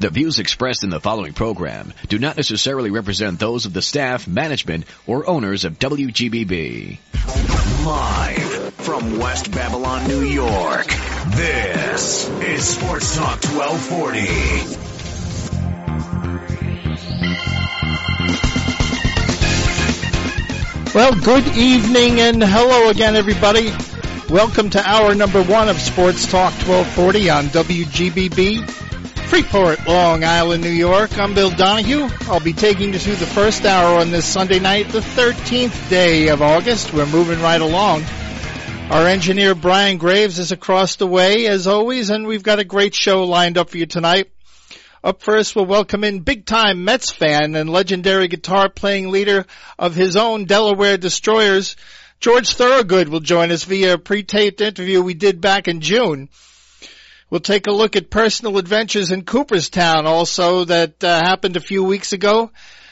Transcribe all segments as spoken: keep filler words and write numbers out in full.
The views expressed in the following program do not necessarily represent those of the staff, management, or owners of W G B B. Live from West Babylon, New York, this is Sports Talk twelve forty. Well, good evening and hello again, everybody. Welcome to hour number one of Sports Talk twelve forty on W G B B. Freeport, Long Island, New York. I'm Bill Donahue. I'll be taking you through the first hour on this Sunday night, the thirteenth day of August. We're moving right along. Our engineer, Brian Graves, is across the way, as always, and we've got a great show lined up for you tonight. Up first, we'll welcome in big-time Mets fan and legendary guitar-playing leader of his own Delaware Destroyers, George Thorogood, will join us via a pre-taped interview we did back in June. We'll take a look at personal adventures in Cooperstown also that uh, happened a few weeks ago.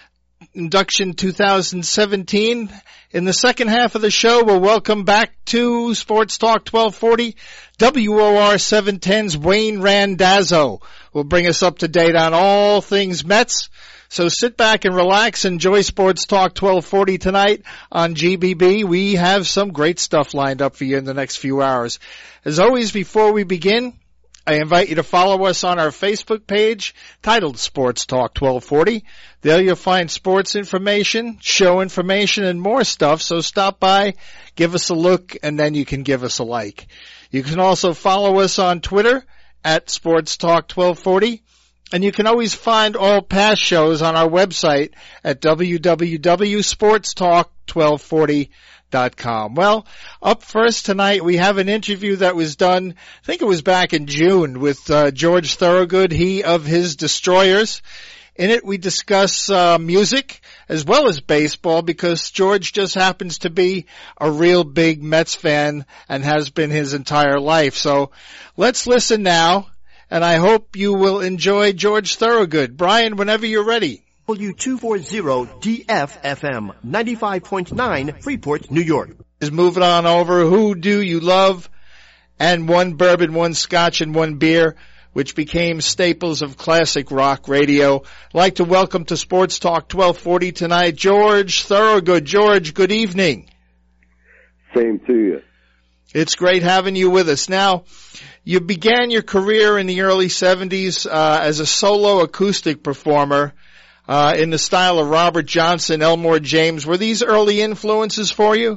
Induction two thousand seventeen. In the second half of the show, we'll welcome back to Sports Talk twelve forty. W O R seven ten's Wayne Randazzo will bring us up to date on all things Mets. So sit back and relax. Enjoy Sports Talk twelve forty tonight on G B B. We have some great stuff lined up for you in the next few hours. As always, before we begin, I invite you to follow us on our Facebook page titled Sports Talk twelve forty. There you'll find sports information, show information, and more stuff. So stop by, give us a look, and then you can give us a like. You can also follow us on Twitter at Sports Talk twelve forty. And you can always find all past shows on our website at w w w dot sports talk twelve forty dot com. Well, up first tonight, we have an interview that was done, I think it was back in June, with uh, George Thorogood, he of his Destroyers. In it, we discuss uh, music as well as baseball because George just happens to be a real big Mets fan and has been his entire life. So let's listen now, and I hope you will enjoy George Thorogood. Brian, whenever you're ready. W two forty D F F M, ninety-five point nine, Freeport, New York. Is moving on over. Who Do You Love? And One Bourbon, One Scotch, and One Beer, which became staples of classic rock radio. I'd like to welcome to Sports Talk twelve forty tonight, George Thorogood. George, good evening. Same to you. It's great having you with us. Now, you began your career in the early seventies uh, as a solo acoustic performer uh, in the style of Robert Johnson, Elmore James. Were these early influences for you?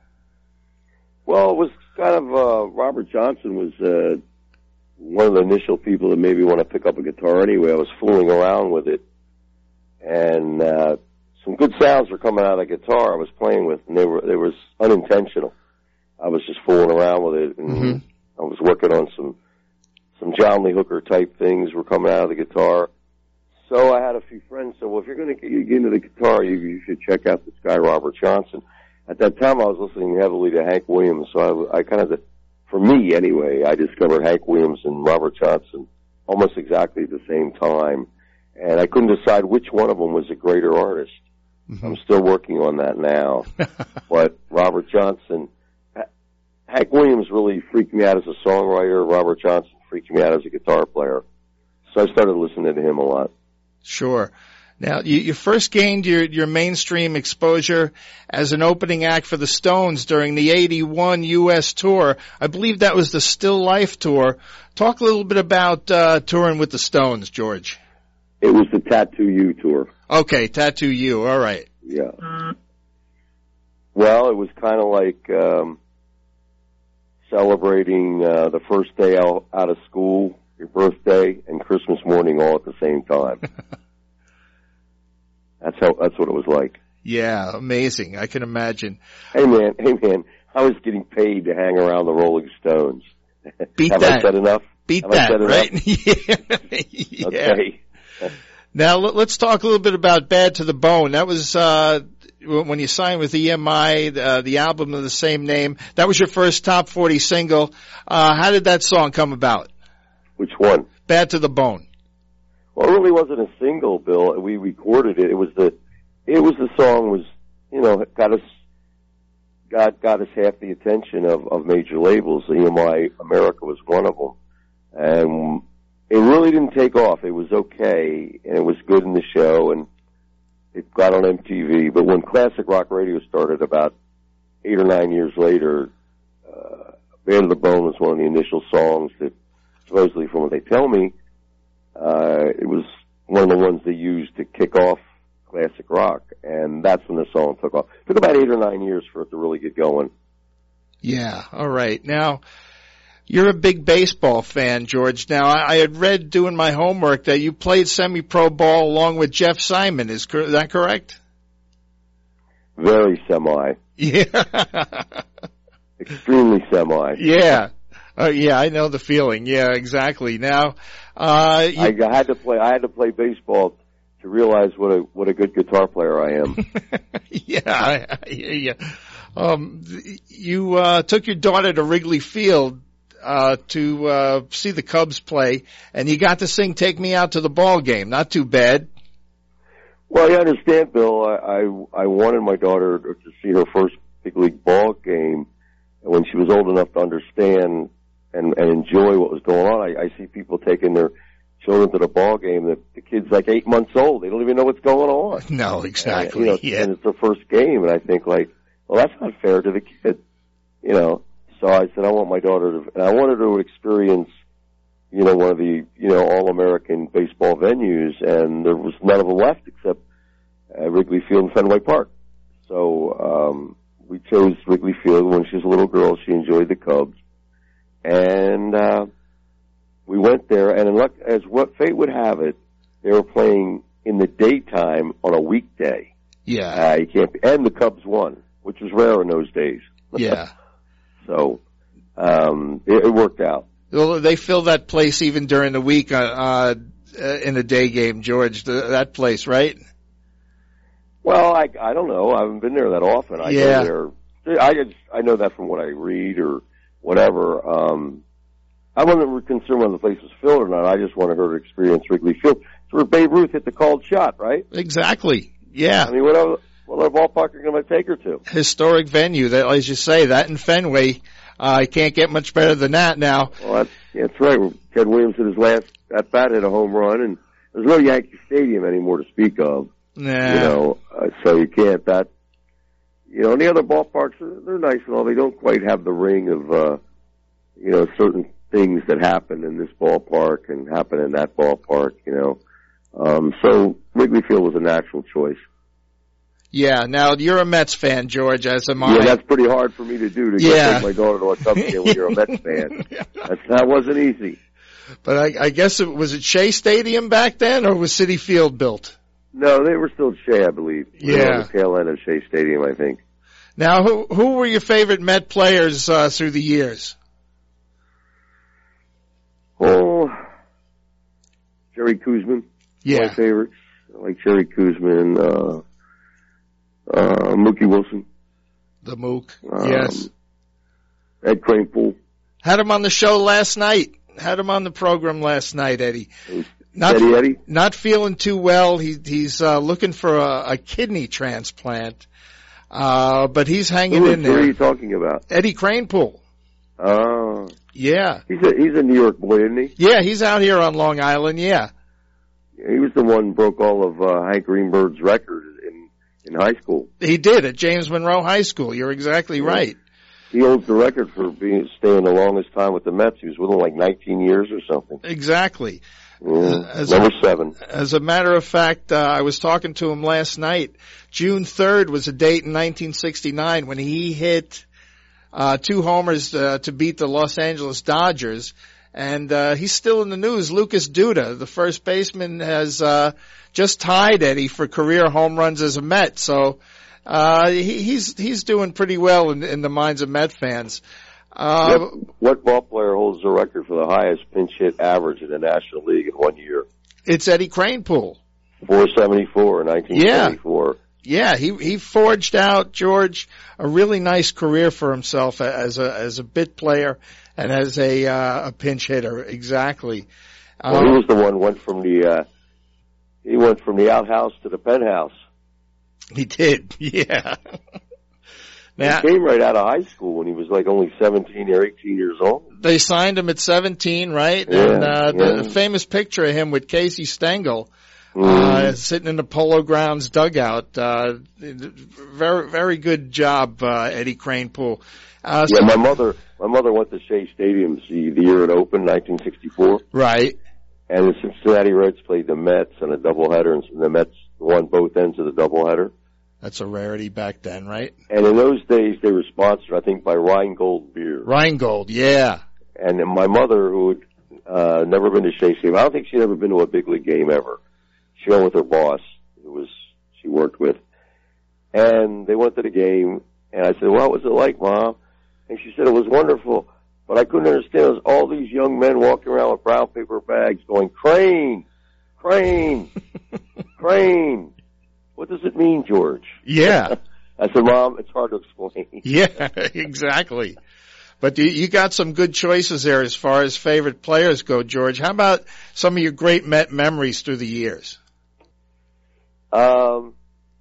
Well, it was kind of, uh, Robert Johnson was uh, one of the initial people that made me want to pick up a guitar anyway. I was fooling around with it, and uh, some good sounds were coming out of the guitar I was playing with, and they were they was unintentional. I was just fooling around with it, and mm-hmm. I was working on some some John Lee Hooker type things were coming out of the guitar. So I had a few friends say, well, if you're going to get into the guitar, you, you should check out this guy, Robert Johnson. At that time, I was listening heavily to Hank Williams, so I, I kind of, for me anyway, I discovered Hank Williams and Robert Johnson almost exactly at the same time. And I couldn't decide which one of them was a greater artist. Mm-hmm. I'm still working on that now. But Robert Johnson, Hank Williams really freaked me out as a songwriter. Robert Johnson freaked me out as a guitar player. So I started listening to him a lot. Sure. Now, you, you first gained your, your mainstream exposure as an opening act for the Stones during the eighty-one U S tour. I believe that was the Still Life tour. Talk a little bit about uh, touring with the Stones, George. It was the Tattoo You tour. Okay, Tattoo You. All right. Yeah. Well, it was kind of like um, celebrating uh, the first day out, out of school, your birthday, and Christmas morning all at the same time. That's how. That's what it was like. Yeah, amazing. I can imagine. Hey man, hey man, I was getting paid to hang around the Rolling Stones. Beat Have that. I said enough? Beat Have that, I said right? yeah. yeah. Okay. Now let's talk a little bit about Bad to the Bone. That was uh when you signed with E M I, uh, the album of the same name. That was your first top forty single. Uh How did that song come about? Which one? Bad to the Bone. Well, it really wasn't a single, Bill. We recorded it. It was the, it was the song was, you know, got us, got got us half the attention of, of major labels. E M I America was one of them, and it really didn't take off. It was okay, and it was good in the show, and it got on M T V. But when classic rock radio started about eight or nine years later, uh, Band of the Bone was one of the initial songs that, supposedly from what they tell me, uh, it was one of the ones they used to kick off classic rock, and that's when the song took off. It took about eight or nine years for it to really get going. Yeah, all right. Now, you're a big baseball fan, George. Now, I, I had read doing my homework that you played semi-pro ball along with Jeff Simon. Is cor- that correct? Very semi. Yeah. Extremely semi. Yeah. Uh, yeah, I know the feeling. Yeah, exactly. Now, uh, you... I, I had to play. I had to play baseball to realize what a what a good guitar player I am. yeah, I, I hear you. Um, you uh, took your daughter to Wrigley Field uh, to uh, see the Cubs play, and you got to sing "Take Me Out to the Ball Game." Not too bad. Well, you understand, Bill. I I, I wanted my daughter to see her first big league ball game when she was old enough to understand and, and enjoy what was going on. I, I see people taking their children to the ball game that the kid's like eight months old. They don't even know what's going on. No, exactly. And, you know, yeah. and it's their first game, and I think like, well, that's not fair to the kid, you know. So I said I want my daughter to, and I wanted her to experience, you know, one of the, you know, all-American baseball venues, and there was none of them left except uh, Wrigley Field and Fenway Park. So um, we chose Wrigley Field. When she was a little girl, she enjoyed the Cubs, and uh, we went there. And in luck, as what fate would have it, they were playing in the daytime on a weekday. Yeah, uh, you can't. Be, and the Cubs won, which was rare in those days. Yeah. So um, it, it worked out. Well, they fill that place even during the week uh, uh, in the day game, George. The, that place, right? Well, I I don't know. I haven't been there that often. I yeah. go there. I just, I know that from what I read or whatever. Um, I wasn't concerned whether the place was filled or not. I just wanted her to experience Wrigley Field. It's where Babe Ruth hit the called shot, right? Exactly. Yeah. I mean, what other, what other ballpark are you going to take her to? Historic venue. That, as you say, that in Fenway. I uh, can't get much better than that now. Well, that's, that's right. Ted Williams hit his last at bat, hit a home run, and there's no Yankee Stadium anymore to speak of. Nah. You know, uh, so you can't. That, you know, and the other ballparks, they're nice and all. They don't quite have the ring of, uh, you know, certain things that happen in this ballpark and happen in that ballpark. You know, um, so Wrigley Field was a natural choice. Yeah. Now you're a Mets fan, George, as am I. Yeah, that's pretty hard for me to do to yeah. take my daughter to a Cubs game when you're a Mets fan. That's, that wasn't easy. But I, I guess it was it Shea Stadium back then, or was Citi Field built? No, they were still Shea, I believe. Yeah, they were on the tail end of Shea Stadium, I think. Now, who who were your favorite Met players uh, through the years? Oh, Jerry Koosman. Yeah, my favorites. I like Jerry Koosman. Uh, Uh, Mookie Wilson. The Mook, um, yes. Ed Kranepool. Had him on the show last night. Had him on the program last night, Eddie. Not, Eddie Eddie? Not feeling too well. He, he's uh, looking for a, a kidney transplant, uh, but he's hanging Who, in there. Who are you talking about? Eddie Kranepool. Oh. Yeah. He's a, he's a New York boy, isn't he? Yeah, he's out here on Long Island, yeah. He was the one who broke all of uh, Hank Greenberg's records in, in high school. He did at James Monroe High School. You're exactly yeah. right. He holds the record for being staying the longest time with the Mets. He was with them like nineteen years or something. Exactly. Mm, as number a, seven. As a matter of fact, uh, I was talking to him last night. June third was a date in nineteen sixty-nine when he hit uh, two homers uh, to beat the Los Angeles Dodgers. And uh, he's still in the news. Lucas Duda, the first baseman, has uh, just tied Eddie for career home runs as a Met. So uh, he, he's he's doing pretty well in, in the minds of Met fans. Uh, what, what ball player holds the record for the highest pinch hit average in the National League in one year? It's Eddie Kranepool. four seventy-four in nineteen seventy-four. Yeah, he he forged out, George, a really nice career for himself as a as a bit player and as a uh, a pinch hitter. Exactly. Well, um, he was the one went from the uh, he went from the outhouse to the penthouse. He did, yeah. Now, he came right out of high school when he was like only seventeen or eighteen years old. They signed him at seventeen, right? Yeah, and uh, yeah. the famous picture of him with Casey Stengel Mm. uh, sitting in the Polo Grounds dugout. Uh, very, very good job, uh, Eddie Kranepool. Uh, Yeah, so- my mother, my mother went to Shea Stadium the, the year it opened, nineteen sixty-four. Right. And the Cincinnati Reds played the Mets on a doubleheader, and the Mets won both ends of the doubleheader. That's a rarity back then, right? And in those days, they were sponsored, I think, by Rheingold Beer. Rheingold, yeah. And then my mother, who had uh, never been to Shea Stadium, I don't think she'd ever been to a big league game ever. She went with her boss, who was she worked with, and they went to the game. And I said, "What was it like, Mom?" And she said, "It was wonderful, but I couldn't understand. It was all these young men walking around with brown paper bags, going Crane, Crane, Crane. What does it mean, George?" Yeah. I said, "Mom, it's hard to explain." Yeah, exactly. But you, you got some good choices there as far as favorite players go, George. How about some of your great Met memories through the years? Um,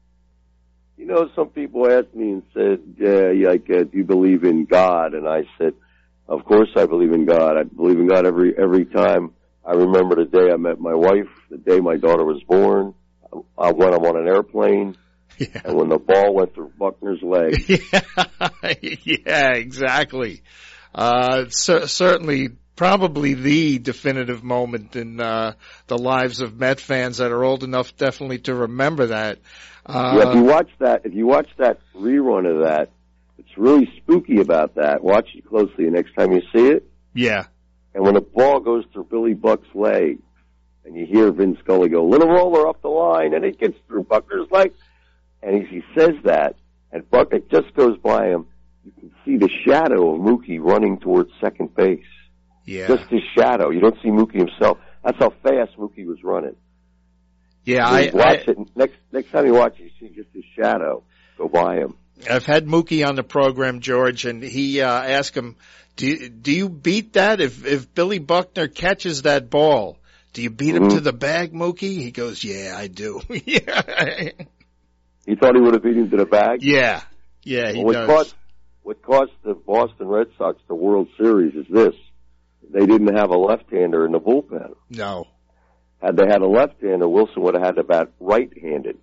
you know, some people asked me and said, uh, like, uh, do you believe in God? And I said, of course I believe in God. I believe in God every, every time. I remember the day I met my wife, the day my daughter was born, uh, when I'm on an airplane, Yeah. and when the ball went through Buckner's leg. Yeah, yeah, exactly. Uh, cer- certainly, probably the definitive moment in uh, the lives of Met fans that are old enough, definitely, to remember that. Uh, Yeah, if you watch that, if you watch that rerun of that, it's really spooky about that. Watch it closely the next time you see it. yeah, And when the ball goes through Billy Buck's leg, and you hear Vin Scully go, "Little roller up the line," and it gets through Buckner's leg, and he, he says that, and Buck, it just goes by him, you can see the shadow of Mookie running towards second base. yeah, Just his shadow. You don't see Mookie himself. That's how fast Mookie was running. yeah. I, I, watch I, it. Next next time you watch it, you see just his shadow go by him. I've had Mookie on the program, George, and he uh, asked him, "Do you, do you beat that if if Billy Buckner catches that ball? Do you beat him Mm-hmm. to the bag, Mookie?" He goes, "Yeah, I do." Yeah, He thought he would have beat him to the bag. yeah, yeah. He Well, what does. cost what cost the Boston Red Sox the World Series is this: they didn't have a left-hander in the bullpen. No. Had they had a left-hander, Wilson would have had to bat right-handed.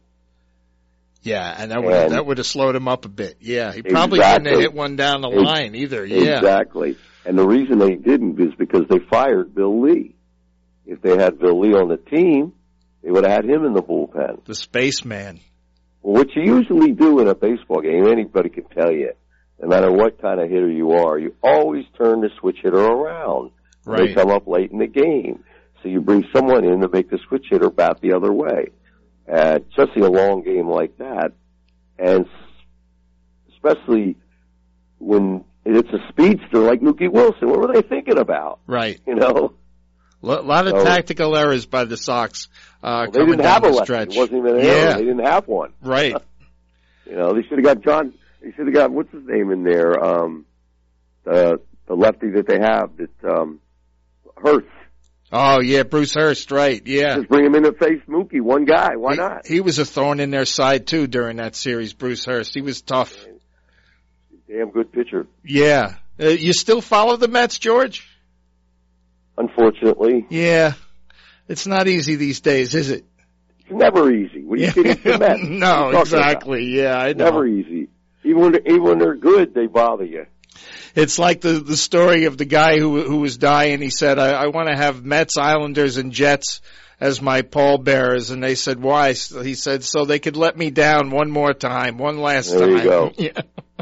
Yeah, and that would And- that would have slowed him up a bit. Yeah, he probably Exactly. wouldn't have hit one down the Ex- line either. Yeah, Exactly. And the reason they didn't is because they fired Bill Lee. If they had Bill Lee on the team, they would have had him in the bullpen. the spaceman. Well, what you usually do in a baseball game, anybody can tell you, no matter what kind of hitter you are, you always turn the switch hitter around. when Right. They come up late in the game. So you bring someone in to make the switch hitter bat the other way. Uh, especially a long game like that. And s- especially when it's a speedster like Mookie Wilson. What were they thinking about? Right. You know? A lot of So- tactical errors by the Sox uh, Well, they coming didn't down have a the lefty. stretch. It wasn't even an yeah, error. They didn't have one. right. You know, they should have got John, they should have got, what's his name in there? Um, the, the lefty that they have, that, um, Hurst. Oh yeah, Bruce Hurst. Right. Yeah. Just bring him in to face Mookie, one guy. Why he, not? He was a thorn in their side too during that series. Bruce Hurst. He was tough. Damn good pitcher. Yeah. Uh, you still follow the Mets, George? Unfortunately. Yeah. It's not easy these days, is it? It's never easy. What do you think it's the Mets? What are you No, talking exactly. Yeah, I about? know. Never easy. Even when, even when they're good, they bother you. It's like the the story of the guy who who was dying. He said, "I, I want to have Mets, Islanders, and Jets as my pallbearers." And they said, "Why?" So he said, "So they could let me down one more time, one last There time." you go. Yeah.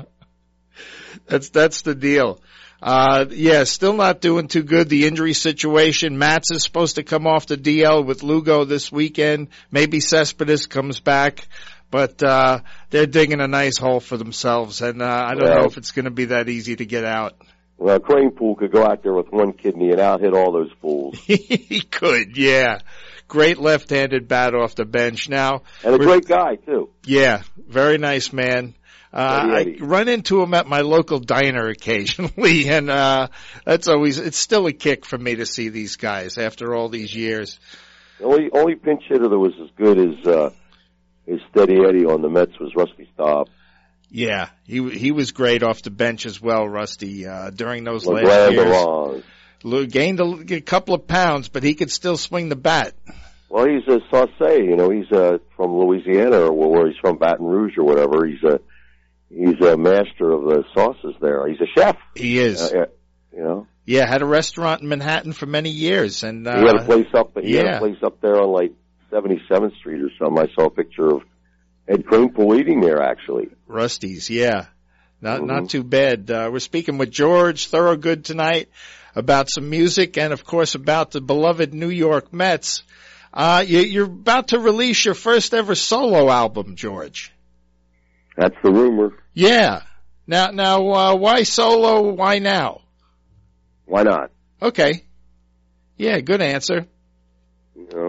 That's that's the deal. Uh, yeah, still not doing too good. The injury situation. Matz is supposed to come off the D L with Lugo this weekend. Maybe Cespedes comes back. But, uh, they're digging a nice hole for themselves, and, uh, I don't Well- know if it's gonna be that easy to get out. Well, Kranepool could go out there with one kidney and out hit all those fools. He could, yeah. Great left-handed bat off the bench. Now, And a we're- great guy, too. yeah, very nice man. Uh, Eddie, I Eddie. run into him at my local diner occasionally, and, uh, that's always, it's still a kick for me to see these guys after all these years. The only, only pinch hitter that was as good as, uh, as Steady Eddie on the Mets was Rusty Staub. Yeah, he he was great off the bench as well, Rusty, uh, during those Le last Grand years. Orange. Lou gained a, a couple of pounds, but he could still swing the bat. Well, he's a sauce, you know, he's uh, from Louisiana, or where he's from, Baton Rouge or whatever. He's a, he's a master of the sauces there. He's a chef. He is. Uh, you know? Yeah, had a restaurant in Manhattan for many years. And, uh, he had a place up, he yeah. had a place up there on like seventy-seventh Street or something. I saw a picture of Ed Kranepool eating there, actually. Rusty's, yeah. Not, Mm-hmm. not too bad. Uh, we're speaking with George Thorogood tonight about some music and, of course, about the beloved New York Mets. Uh, you, you're about to release your first ever solo album, George. That's the rumor. Yeah. Now, now, uh, why solo? Why now? Why not? Okay. Yeah, good answer. You know,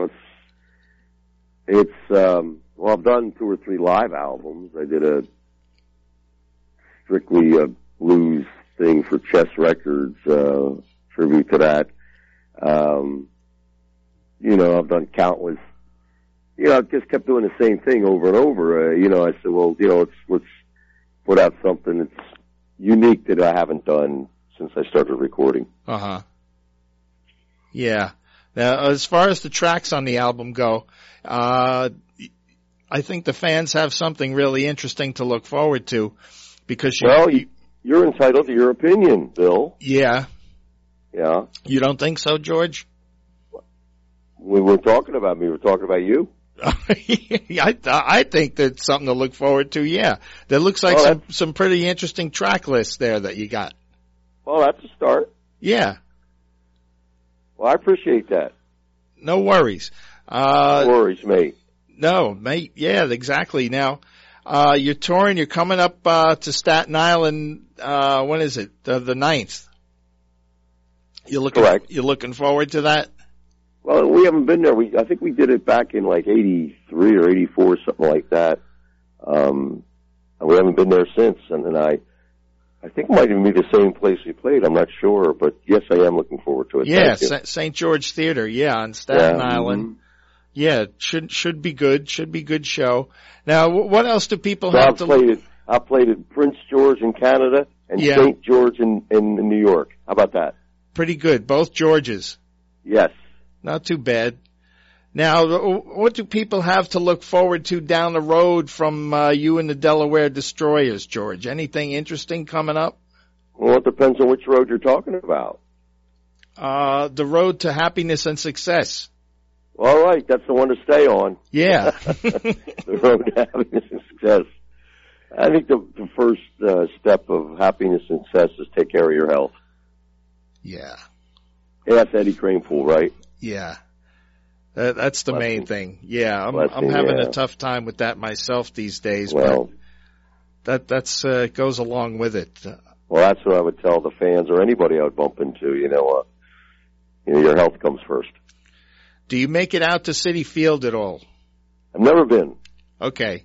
it's, it's, um, well, I've done two or three live albums. I did a strictly a blues thing for Chess Records, uh, tribute to that. Um, you know, I've done countless, you know, I've just kept doing the same thing over and over. Uh, you know, I said, well, you know, let's, let's put out something that's unique that I haven't done since I started recording. Uh-huh. Yeah. Now, as far as the tracks on the album go, uh, I think the fans have something really interesting to look forward to because you, well, you, you're entitled to your opinion, Bill. Yeah. Yeah. You don't think so, George? We weren't talking about me. We were talking about you. I, I think that's something to look forward to, yeah. There looks like oh, some, some pretty interesting track lists there that you got. Well, that's a start. Yeah. Well, I appreciate that. No worries. Uh, no worries, mate. No, mate. Yeah, exactly. Now, uh, you're touring. You're coming up uh, to Staten Island. Uh, when is it? Uh, the ninth. You're looking. Correct. You're looking forward to that. Well, we haven't been there. We I think we did it back in like eighty-three or eighty-four, something like that. Um, and we haven't been there since. And then I, I think it might even be the same place we played. I'm not sure, but yes, I am looking forward to it. Yeah, Saint George Theater. Yeah, on Staten yeah. Island. Mm-hmm. Yeah, should should be good. Should be good show. Now, what else do people so have I've to? Played it, I played at Prince George in Canada and Yeah. Saint George in, in, in New York. How about that? Pretty good. Both Georges. Yes. Not too bad. Now, what do people have to look forward to down the road from uh, you and the Delaware Destroyers, George? Anything interesting coming up? Well, it depends on which road you're talking about. Uh, the road to happiness and success. All right, that's the one to stay on. Yeah. The road to happiness and success. I think the, the first uh, step of happiness and success is take care of your health. Yeah. Yeah, that's Eddie Kranepool, right? Yeah. That, that's the Blessing. main thing. Yeah, I'm, Blessing, I'm having yeah. a tough time with that myself these days, Well, but that that's uh, goes along with it. well, that's what I would tell the fans or anybody I would bump into. You know, uh, you know, your health comes first. Do you make it out to Citi Field at all? I've never been. Okay.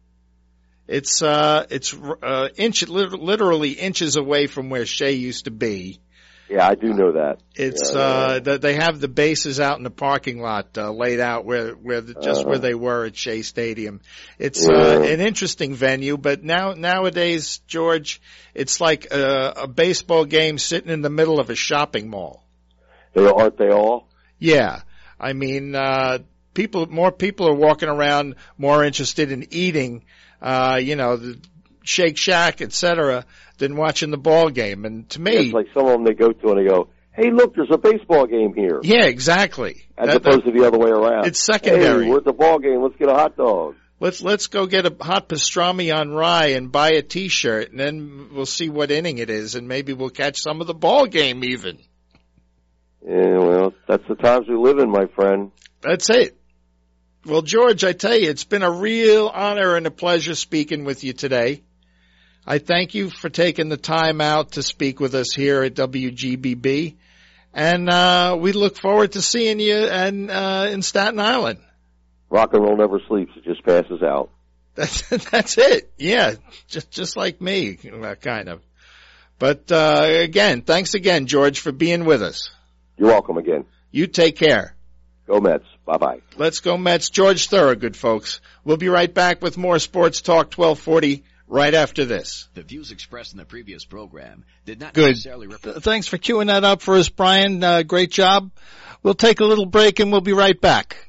It's uh, it's uh, inch literally inches away from where Shea used to be. Yeah, I do know that. It's yeah, uh, yeah. they have the bases out in the parking lot uh, laid out where where the, just uh-huh. where they were at Shea Stadium. It's yeah. uh, an interesting venue, but now nowadays, George, it's like a, a baseball game sitting in the middle of a shopping mall. They aren't they all? Yeah, I mean, uh, people more people are walking around more interested in eating, uh, you know, the Shake Shack, et cetera, than watching the ball game. And to me, It's like some of them they go to and they go, "Hey, look, there's a baseball game here." yeah, exactly. As That- opposed that- to the other way around. It's secondary. Hey, we're at the ball game. Let's get a hot dog. Let's let's go get a hot pastrami on rye and buy a T-shirt, and then we'll see what inning it is, and maybe we'll catch some of the ball game even. Yeah, well, that's the times we live in, my friend. That's it. Well, George, I tell you, it's been a real honor and a pleasure speaking with you today. I thank you for taking the time out to speak with us here at W G B B, and uh, we look forward to seeing you and uh, in Staten Island. Rock and roll never sleeps; it just passes out. That's that's it. Yeah, just just like me, kind of. But uh, again, thanks again, George, for being with us. You're welcome again. You take care. Go Mets. Bye-bye. Let's go Mets. George Thorogood, folks. We'll be right back with more Sports Talk twelve forty right after this. The views expressed in the previous program did not Good. necessarily represent. Thanks for queuing that up for us, Brian. Uh, great job. We'll take a little break and we'll be right back.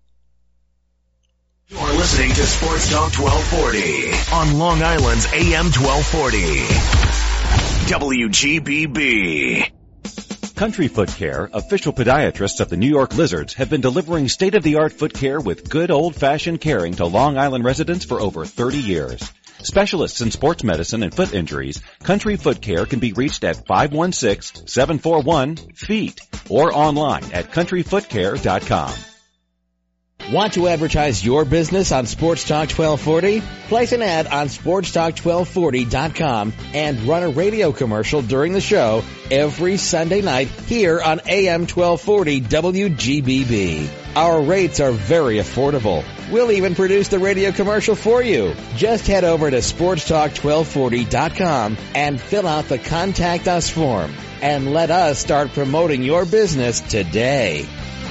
You're listening to Sports Talk twelve forty on Long Island's A M twelve forty. W G B B. Country Foot Care, official podiatrists of the New York Lizards, have been delivering state-of-the-art foot care with good old-fashioned caring to Long Island residents for over thirty years. Specialists in sports medicine and foot injuries, Country Foot Care can be reached at five one six, seven four one, F E E T or online at country foot care dot com. Want to advertise your business on Sports Talk twelve forty? Place an ad on sports talk twelve forty dot com and run a radio commercial during the show every Sunday night here on A M twelve forty W G B B. Our rates are very affordable. We'll even produce the radio commercial for you. Just head over to sports talk twelve forty dot com and fill out the Contact Us form. And let us start promoting your business today.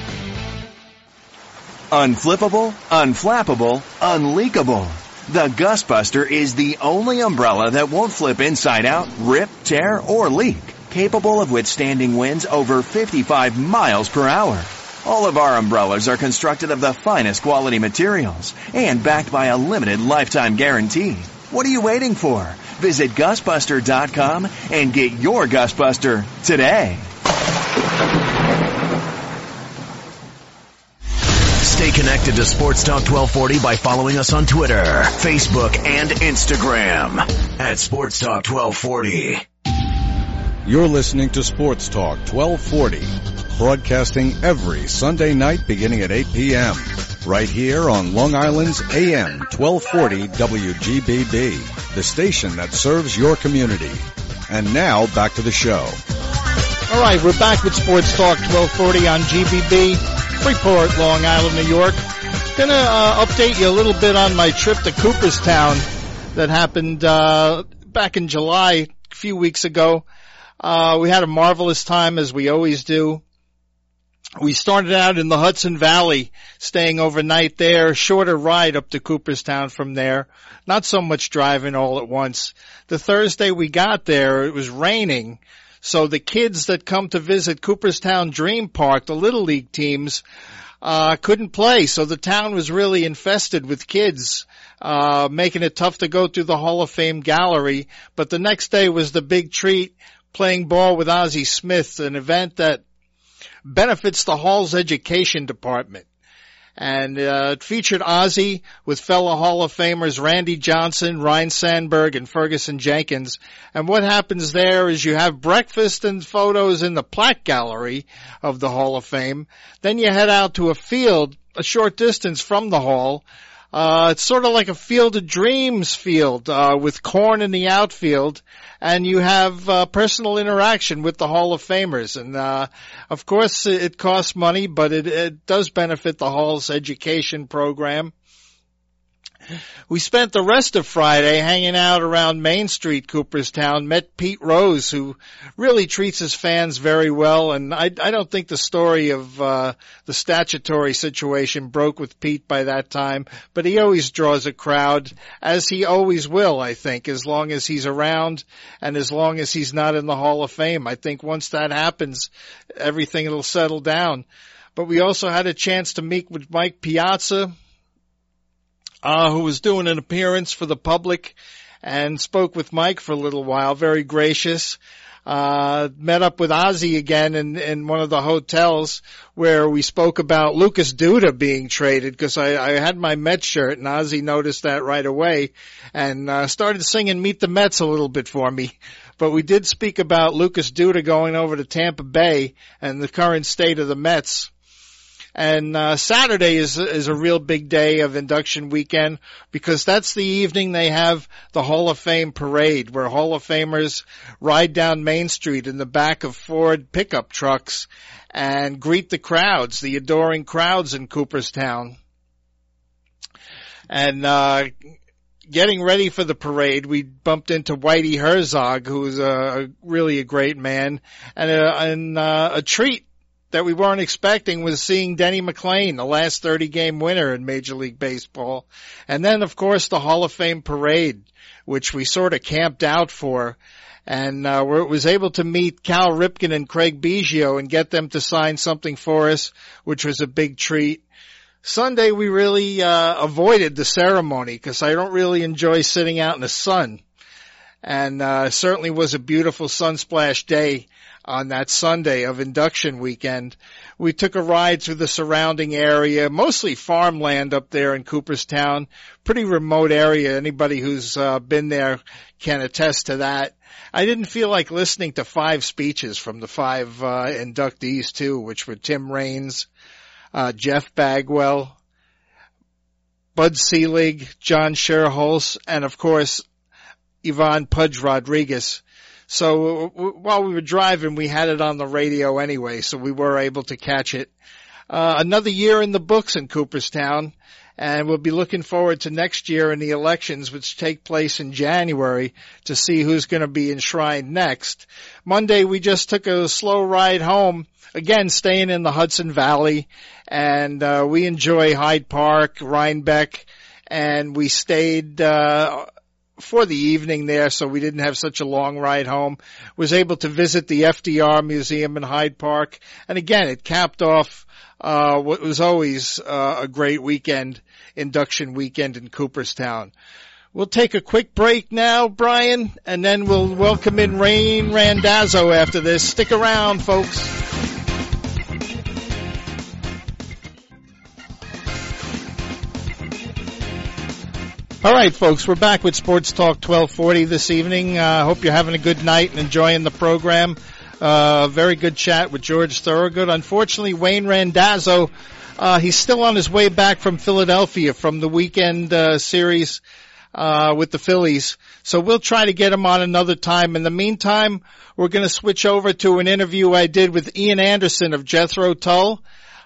Unflippable, unflappable, unleakable. The Gusbuster is the only umbrella that won't flip inside out, rip, tear, or leak. Capable of withstanding winds over fifty-five miles per hour. All of our umbrellas are constructed of the finest quality materials and backed by a limited lifetime guarantee. What are you waiting for? Visit Gusbuster dot com and get your Gusbuster today. Stay connected to Sports Talk twelve forty by following us on Twitter, Facebook, and Instagram at Sports Talk twelve forty. You're listening to Sports Talk twelve forty, broadcasting every Sunday night beginning at eight p.m. right here on Long Island's A M twelve forty W G B B, the station that serves your community. And now back to the show. All right, we're back with Sports Talk twelve forty on G B B. Freeport, Long Island, New York. Gonna uh, update you a little bit on my trip to Cooperstown that happened uh back in July, a few weeks ago. Uh we had a marvelous time, as we always do. We started out in the Hudson Valley, staying overnight there, shorter ride up to Cooperstown from there. Not so much driving all at once. The Thursday we got there, it was raining. So the kids that come to visit Cooperstown Dream Park, the Little League teams, uh, couldn't play. So the town was really infested with kids, uh, making it tough to go through the Hall of Fame gallery. But the next day was the big treat, playing ball with Ozzie Smith, an event that benefits the Hall's education department. And uh, it featured Ozzie with fellow Hall of Famers Randy Johnson, Ryne Sandberg, and Ferguson Jenkins. And what happens there is you have breakfast and photos in the plaque gallery of the Hall of Fame. Then you head out to a field a short distance from the Hall. Uh, it's sort of like a Field of Dreams field, uh, with corn in the outfield, and you have, uh, personal interaction with the Hall of Famers. And, uh, of course it costs money, but it, it does benefit the Hall's education program. We spent the rest of Friday hanging out around Main Street, Cooperstown, met Pete Rose, who really treats his fans very well, and I, I don't think the story of uh the statutory situation broke with Pete by that time, but he always draws a crowd, as he always will, I think, as long as he's around and as long as he's not in the Hall of Fame. I think once that happens, everything will settle down. But we also had a chance to meet with Mike Piazza, Uh, who was doing an appearance for the public, and spoke with Mike for a little while, very gracious. Uh, met up with Ozzie again in, in one of the hotels where we spoke about Lucas Duda being traded, because I, I had my Mets shirt and Ozzie noticed that right away and uh, started singing Meet the Mets a little bit for me. But we did speak about Lucas Duda going over to Tampa Bay and the current state of the Mets. And uh Saturday is is a real big day of induction weekend, because that's the evening they have the Hall of Fame parade, where Hall of Famers ride down Main Street in the back of Ford pickup trucks and greet the crowds, the adoring crowds in Cooperstown. And uh getting ready for the parade, we bumped into Whitey Herzog, who's a really a great man, and a, and uh, a treat that we weren't expecting was seeing Denny McLain, the last thirty-game winner in Major League Baseball. And then, of course, the Hall of Fame parade, which we sort of camped out for. And uh, we was able to meet Cal Ripken and Craig Biggio and get them to sign something for us, which was a big treat. Sunday, we really uh, avoided the ceremony because I don't really enjoy sitting out in the sun. And uh certainly was a beautiful sunsplash day on that Sunday of induction weekend. We took a ride through the surrounding area, mostly farmland up there in Cooperstown, pretty remote area. Anybody who's uh, been there can attest to that. I didn't feel like listening to five speeches from the five uh, inductees too, which were Tim Raines, uh, Jeff Bagwell, Bud Selig, John Scherholz, and of course, Ivan Pudge Rodriguez. So w- while we were driving, we had it on the radio anyway, so we were able to catch it. Uh, another year in the books in Cooperstown, and we'll be looking forward to next year in the elections, which take place in January, to see who's going to be enshrined next. Monday, we just took a slow ride home, again, staying in the Hudson Valley, and uh, we enjoy Hyde Park, Rhinebeck, and we stayed uh for the evening there, so we didn't have such a long ride home. Was able to visit the F D R Museum in Hyde Park. And again, it capped off uh what was always uh, a great weekend, induction weekend in Cooperstown. We'll take a quick break now, Brian, and then we'll welcome in Wayne Randazzo after this. Stick around, folks. All right, folks, we're back with Sports Talk twelve forty this evening. I uh, hope you're having a good night and enjoying the program. Uh, very good chat with George Thorogood. Unfortunately, Wayne Randazzo, uh, he's still on his way back from Philadelphia from the weekend uh, series uh, with the Phillies. So we'll try to get him on another time. In the meantime, we're going to switch over to an interview I did with Ian Anderson of Jethro Tull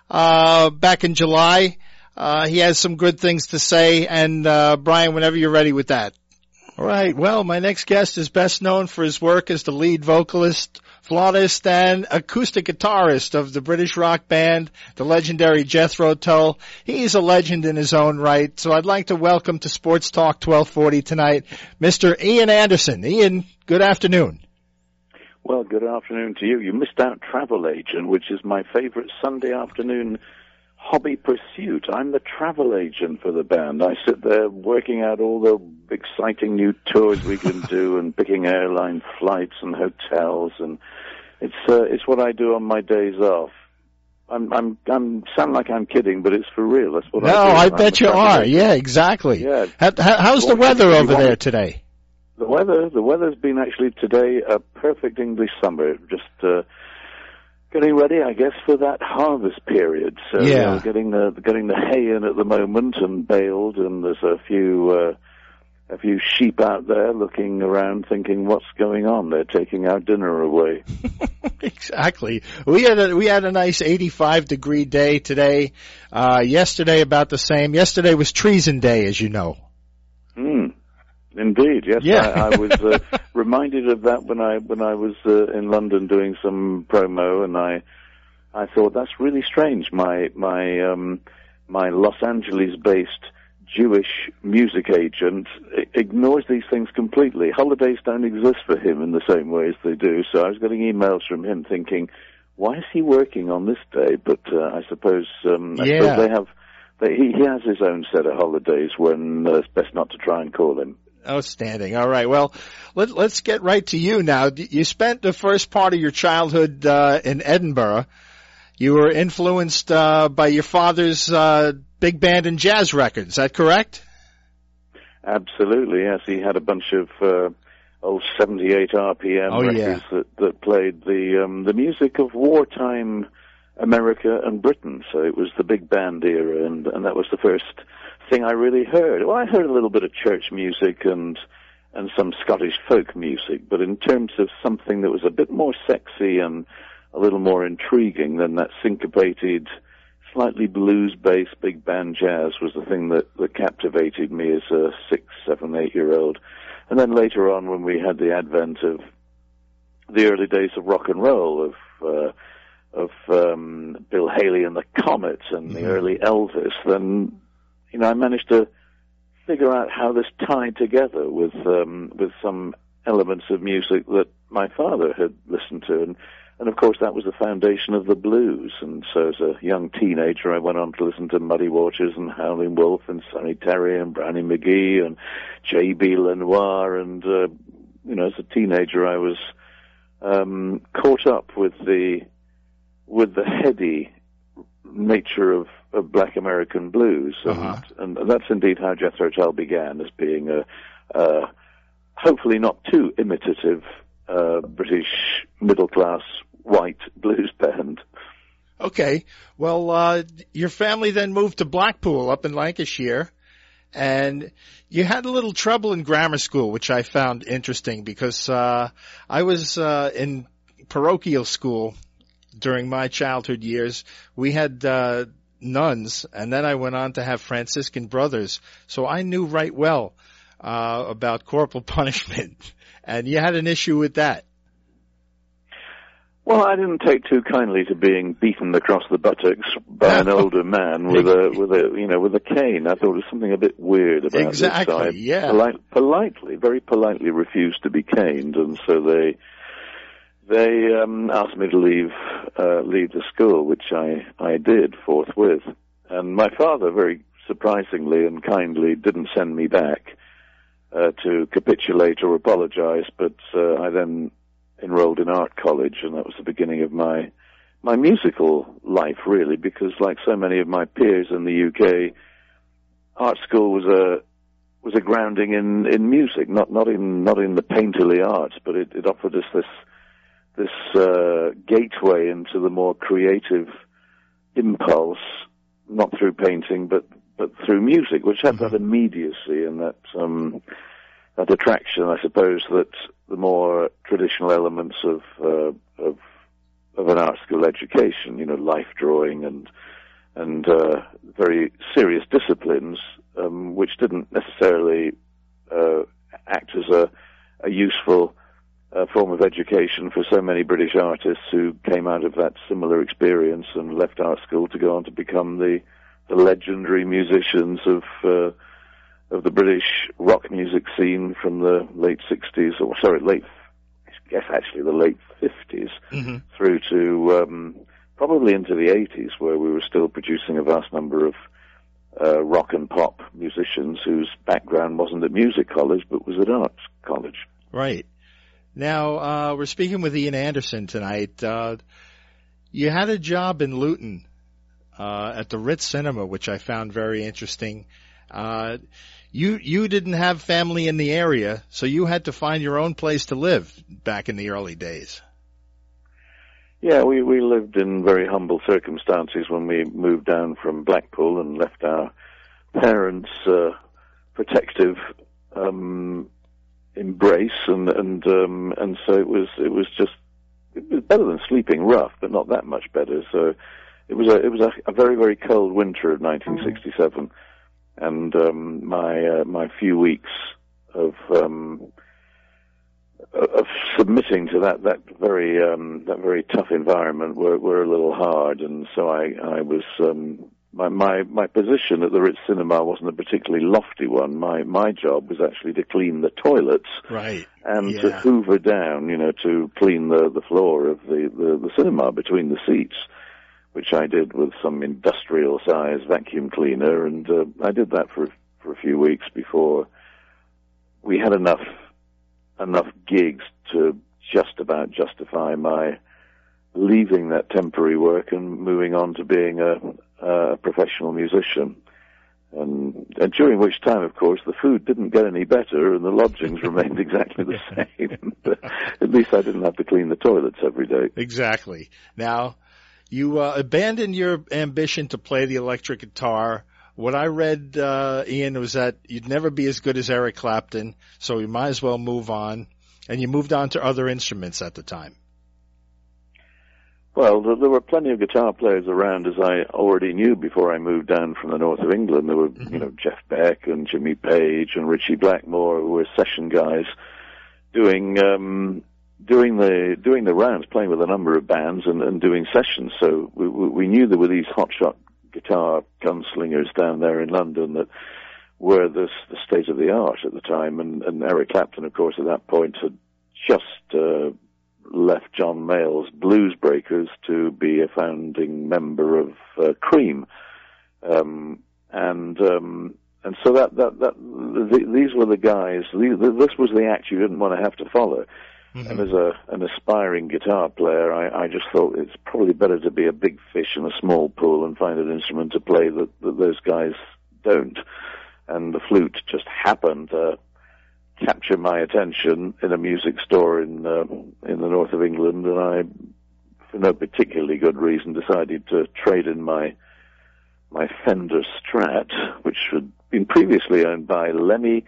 uh, back in July. Uh, he has some good things to say, and uh, Brian, whenever you're ready with that. All right. Well, my next guest is best known for his work as the lead vocalist, flautist, and acoustic guitarist of the British rock band, the legendary Jethro Tull. He's a legend in his own right, so I'd like to welcome to Sports Talk twelve forty tonight, Mister Ian Anderson. Ian, good afternoon. Well, good afternoon to you. You missed out Travel Agent, which is my favorite Sunday afternoon hobby pursuit. I'm the travel agent for the band. I sit there working out all the exciting new tours we can do and picking airline flights and hotels, and it's uh, it's what I do on my days off. I'm I'm I'm sound like I'm kidding, but it's for real. That's what no, I do. No, I I'm bet you are. Agent. Yeah, exactly. Yeah. How, how's the weather over there today? The weather, the weather's been actually today a perfect English summer. Just uh, getting ready, I guess, for that harvest period. So yeah. uh, getting the getting the hay in at the moment and baled, and there's a few uh, a few sheep out there looking around, thinking, "What's going on? They're taking our dinner away." Exactly. We had a we had a nice eighty-five degree day today. Uh, yesterday about the same. Yesterday was Treason Day, as you know. Hmm. Indeed, yes. Yeah. I, I was uh, reminded of that when I when I was uh, in London doing some promo, and I I thought that's really strange. My my um, my Los Angeles-based Jewish music agent ignores these things completely. Holidays don't exist for him in the same way as they do. So I was getting emails from him thinking, why is he working on this day? But uh, I suppose um, I yeah. suppose they have. They, he, he has his own set of holidays when uh, it's best not to try and call him. Outstanding. All right. Well, let, let's get right to you now. You spent the first part of your childhood uh, in Edinburgh. You were influenced uh, by your father's uh, big band and jazz records. Is that correct? Absolutely. Yes, he had a bunch of uh, old seventy-eight R P M oh, records yeah. that, that played the um, the music of wartime America and Britain. So it was the big band era, and, and that was the first thing I really heard. Well, I heard a little bit of church music and and some Scottish folk music, but in terms of something that was a bit more sexy and a little more intriguing than that syncopated, slightly blues-based big band jazz was the thing that, that captivated me as a six, seven, eight-year-old. And then later on, when we had the advent of the early days of rock and roll, of uh, of um, Bill Haley and the Comets and mm-hmm. the early Elvis, then you know I managed to figure out how this tied together with um, with some elements of music that my father had listened to, and and of course that was the foundation of the blues. And so as a young teenager, I went on to listen to Muddy Waters and Howlin' Wolf and Sonny Terry and Brownie McGhee and J B Lenoir, and uh, you know as a teenager I was um, caught up with the with the heady nature of, of Black American blues, and, uh-huh. and that's indeed how Jethro Tull began, as being a, a hopefully not too imitative uh, British middle-class white blues band. Okay, well, uh, your family then moved to Blackpool up in Lancashire, and you had a little trouble in grammar school, which I found interesting because uh, I was uh, in parochial school during my childhood years. We had uh, nuns, and then I went on to have Franciscan brothers, so I knew right well uh, about corporal punishment, and you had an issue with that. Well, I didn't take too kindly to being beaten across the buttocks by an older man with a with a you know with a cane. I thought there was something a bit weird about exactly, this. So I yeah. polite, politely, very politely refused to be caned, and so they they um, asked me to leave uh, leave the school, which I I did forthwith. And my father, very surprisingly and kindly, didn't send me back uh, to capitulate or apologize, but uh, I then enrolled in art college, and that was the beginning of my my musical life, really, because like so many of my peers in the U K, art school was a was a grounding in, in music, not not in not in the painterly arts, but it, it offered us this this uh, gateway into the more creative impulse, not through painting, but but through music, which had that immediacy and that um, that attraction, I suppose, that the more traditional elements of uh, of of an art school education, you know, life drawing and and uh, very serious disciplines, um, which didn't necessarily uh, act as a, a useful uh, form of education for so many British artists who came out of that similar experience and left art school to go on to become the the legendary musicians of uh, of the British rock music scene from the late sixties, or sorry, late, I guess actually the late fifties, mm-hmm. through to um, probably into the eighties, where we were still producing a vast number of uh, rock and pop musicians whose background wasn't at music college, but was at arts college. Right. Now, uh, we're speaking with Ian Anderson tonight. Uh, you had a job in Luton uh, at the Ritz Cinema, which I found very interesting. Uh, you you didn't have family in the area, so you had to find your own place to live back in the early days. Yeah, we, we lived in very humble circumstances when we moved down from Blackpool and left our parents' uh, protective um, embrace, and and um, and so it was it was just it was better than sleeping rough, but not that much better. So it was a it was a, a very very cold winter of nineteen sixty-seven. And um, my uh, my few weeks of um, of submitting to that that very um, that very tough environment were were a little hard, and so I I was um, my my my position at the Ritz Cinema wasn't a particularly lofty one. My my job was actually to clean the toilets, right, and yeah. to hoover down, you know, to clean the the floor of the the, the cinema between the seats, which I did with some industrial-sized vacuum cleaner, and uh, I did that for for a few weeks before we had enough enough gigs to just about justify my leaving that temporary work and moving on to being a, a professional musician. And, and during which time, of course, the food didn't get any better and the lodgings remained exactly the same. But at least I didn't have to clean the toilets every day. Exactly. Now, you uh, abandoned your ambition to play the electric guitar. What I read, uh, Ian, was that you'd never be as good as Eric Clapton, so you might as well move on. And you moved on to other instruments at the time. Well, there were plenty of guitar players around, as I already knew before I moved down from the north of England. There were, mm-hmm. you know, Jeff Beck and Jimmy Page and Ritchie Blackmore, who were session guys doing um, doing the doing the rounds, playing with a number of bands and, and doing sessions. So we, we knew there were these hotshot guitar gunslingers down there in London that were the, the state of the art at the time. And, and Eric Clapton, of course, at that point had just uh, left John Mayall's Blues Breakers to be a founding member of uh, Cream. Um, and um, and so that that that the, these were the guys. These, this was the act you didn't want to have to follow. Mm-hmm. And as a an aspiring guitar player, I, I just thought it's probably better to be a big fish in a small pool and find an instrument to play that, that those guys don't. And the flute just happened to capture my attention in a music store in uh, in the north of England, and I, for no particularly good reason, decided to trade in my my Fender Strat, which had been previously owned by Lemmy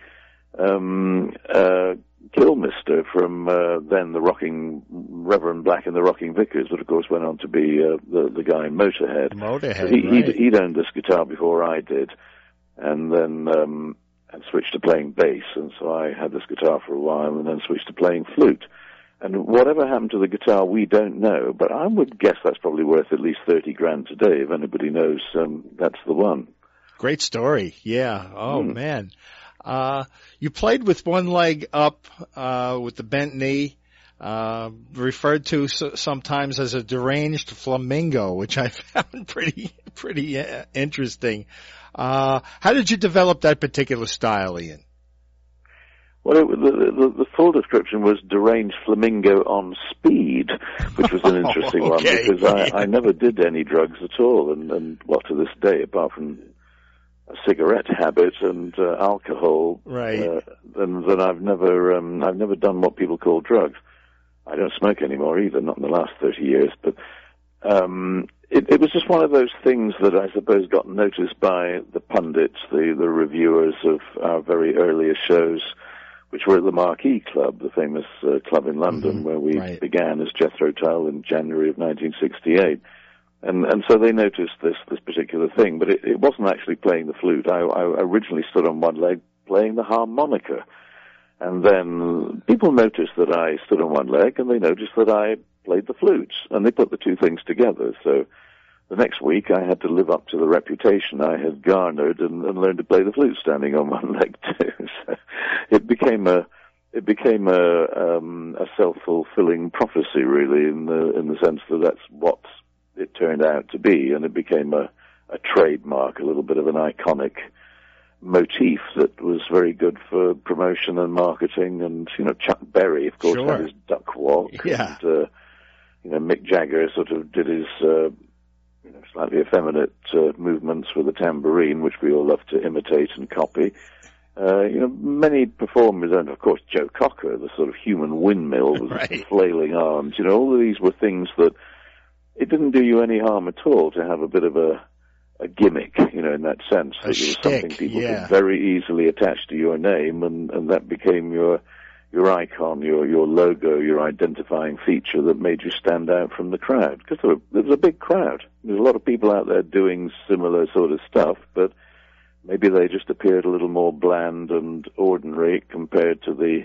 um, uh, Kilmister from uh, then the Rocking Reverend Black and the Rocking Vickers, but of course went on to be uh, the the guy in Motorhead. Motorhead, so he, right. he'd, he'd owned this guitar before I did, and then um, and switched to playing bass, and so I had this guitar for a while, and then switched to playing flute. And whatever happened to the guitar, we don't know, but I would guess that's probably worth at least thirty grand today. If anybody knows, um, that's the one. Great story. Yeah. Oh, mm. man. Uh, you played with one leg up, uh, with the bent knee, uh, referred to s- sometimes as a deranged flamingo, which I found pretty, pretty uh, interesting. Uh, how did you develop that particular style, Ian? Well, it, the, the, the full description was deranged flamingo on speed, which was an interesting oh, okay. one, because I, I never did any drugs at all, and, and well, to this day, apart from a cigarette habit and uh, alcohol, right? Uh, then, then I've never, um, I've never done what people call drugs. I don't smoke anymore either, not in the last thirty years, but um, it, it was just one of those things that I suppose got noticed by the pundits, the, the reviewers of our very earliest shows, which were at the Marquee Club, the famous uh, club in London, mm-hmm. where we right. began as Jethro Tull in January of nineteen sixty-eight. And and so they noticed this this particular thing, but it, it wasn't actually playing the flute. I, I originally stood on one leg playing the harmonica. And then people noticed that I stood on one leg, and they noticed that I played the flute, and they put the two things together. So the next week I had to live up to the reputation I had garnered and, and learn to play the flute standing on one leg too. So it became a it became a um, a self-fulfilling prophecy, really, in the in the sense that that's what it turned out to be, and it became a, a trademark, a little bit of an iconic motif that was very good for promotion and marketing. And you know, Chuck Berry, of course, sure. had his duck walk. Yeah. And, uh, you know, Mick Jagger sort of did his uh, you know, slightly effeminate uh, movements with a tambourine, which we all love to imitate and copy. Uh, you know, many performers, and of course Joe Cocker, the sort of human windmill with right. flailing arms. You know, all of these were things that it didn't do you any harm at all to have a bit of a a gimmick, you know, in that sense. A that it was shtick, something people yeah. could very easily attach to your name, and, and that became your your icon, your your logo, your identifying feature that made you stand out from the crowd. Because there, there was a big crowd. There's a lot of people out there doing similar sort of stuff, but maybe they just appeared a little more bland and ordinary compared to the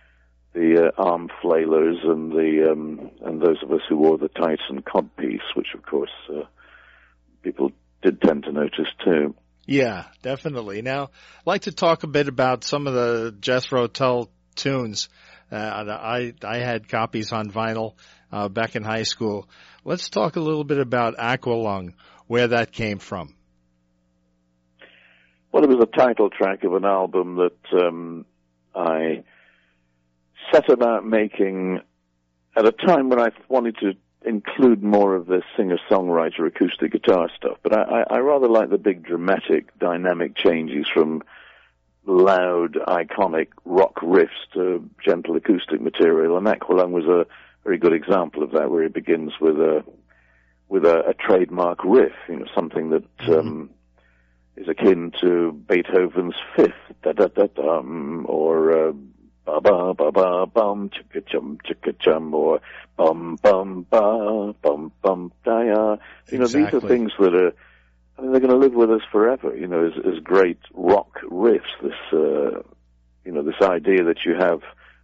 the uh, arm flailers and the um, and those of us who wore the tights and codpiece, which of course uh, people did tend to notice too. Yeah, definitely. Now, I'd like to talk a bit about some of the Jethro Tull tunes. Uh, I I had copies on vinyl uh, back in high school. Let's talk a little bit about Aqualung, where that came from. Well, it was a title track of an album that um, I set about making at a time when I wanted to include more of the singer-songwriter acoustic guitar stuff, but I, I, I rather like the big dramatic, dynamic changes from loud, iconic rock riffs to gentle acoustic material, and Aqualung was a very good example of that, where it begins with a with a, a trademark riff, you know, something that mm-hmm. um, is akin to Beethoven's Fifth, da-da-da-dum, or uh, ba-ba, ba-ba, bum, chicka-chum, chicka-chum, or bum, bum, ba, bum, bum, da-ya. You know, exactly. These are things that are, I mean, they're going to live with us forever, you know, as, as great rock riffs, this, uh, you know, this idea that you have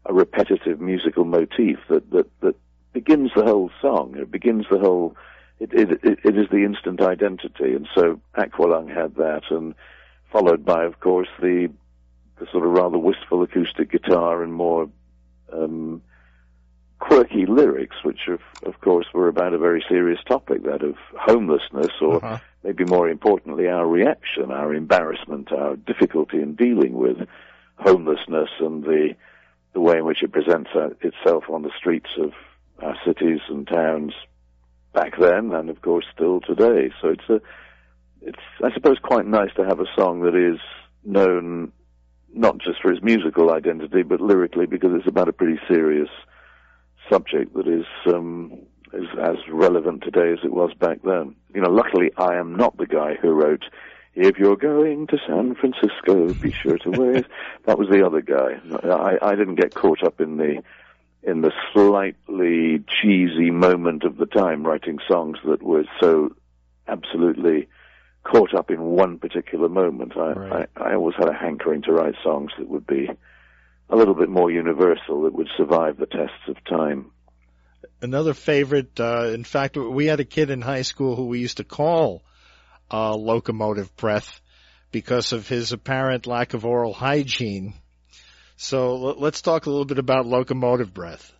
a repetitive musical motif that, that, that begins the whole song. It begins the whole, it, it, it, it is the instant identity. And so Aqualung had that, and followed by, of course, the, the sort of rather wistful acoustic guitar and more um, quirky lyrics, which, of, of course, were about a very serious topic, that of homelessness, or uh-huh. maybe more importantly, our reaction, our embarrassment, our difficulty in dealing with homelessness and the the way in which it presents uh, itself on the streets of our cities and towns back then, and of course still today. So it's a, it's I suppose quite nice to have a song that is known not just for its musical identity, but lyrically, because it's about a pretty serious subject that is um, is as relevant today as it was back then. You know, luckily I am not the guy who wrote, "If you're going to San Francisco, be sure to wear." That was the other guy. I, I didn't get caught up in the in the slightly cheesy moment of the time, writing songs that were so absolutely caught up in one particular moment. I, right. I, I always had a hankering to write songs that would be a little bit more universal, that would survive the tests of time. Another favorite, uh, in fact, we had a kid in high school who we used to call Uh, Locomotive Breath because of his apparent lack of oral hygiene. So l- let's talk a little bit about Locomotive Breath.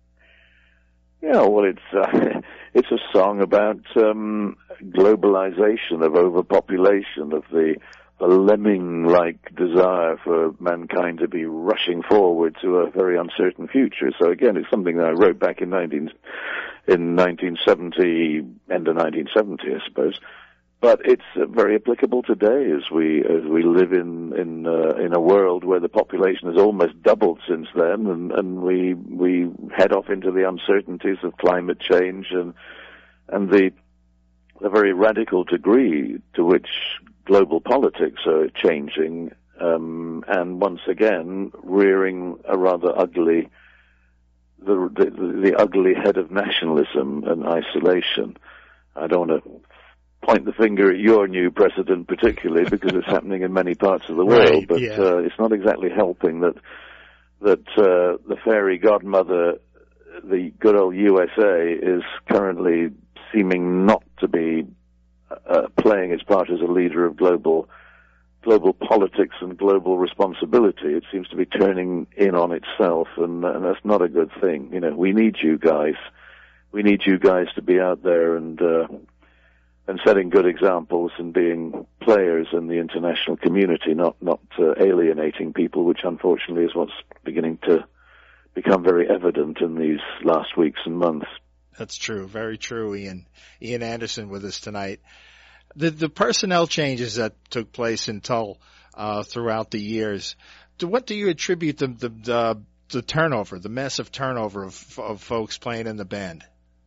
Yeah, well, it's uh, it's a song about um, globalization, of overpopulation, of the, the lemming-like desire for mankind to be rushing forward to a very uncertain future. So again, it's something that I wrote back in nineteen in nineteen seventy, end of nineteen seventy, I suppose. But it's uh, very applicable today, as we as we live in in uh, in a world where the population has almost doubled since then, and, and we we head off into the uncertainties of climate change and and the the very radical degree to which global politics are changing, um, and once again rearing a rather ugly the, the the ugly head of nationalism and isolation. I don't want to point the finger at your new president particularly, because it's happening in many parts of the world, right, but yeah. uh, it's not exactly helping that that uh, the fairy godmother, the good old U S A, is currently seeming not to be uh, playing its part as a leader of global global politics and global responsibility. It seems to be turning in on itself, and, and that's not a good thing. You know, we need you guys. We need you guys to be out there and uh, and setting good examples and being players in the international community, not not uh, alienating people, which unfortunately is what's beginning to become very evident in these last weeks and months. That's true, very true, Ian. Ian Anderson with us tonight. The the personnel changes that took place in Tull uh, throughout the years, to what do you attribute the the, the the turnover, the massive turnover of of folks playing in the band?